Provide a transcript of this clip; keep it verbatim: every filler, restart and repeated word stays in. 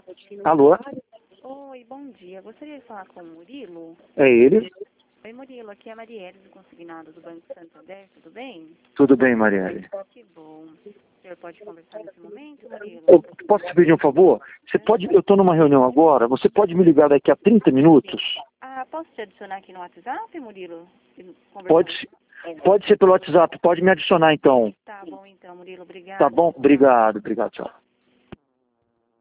Alô? Oi, bom dia. Gostaria de falar com o Murilo. É ele? Oi, Murilo. Aqui é a Marielle, do Consignado do Banco Santander. Tudo bem? Tudo bem, Marielle. Que bom. O senhor pode conversar nesse momento, Murilo? Eu posso te pedir um favor? Você pode, eu estou numa reunião agora, você pode me ligar daqui a trinta minutos? Ah, posso te adicionar aqui no WhatsApp, Murilo? Conversar- Pode, pode ser pelo WhatsApp, pode me adicionar então. Tá bom então, Murilo. Obrigada. Tá bom? Obrigado, obrigado, tchau.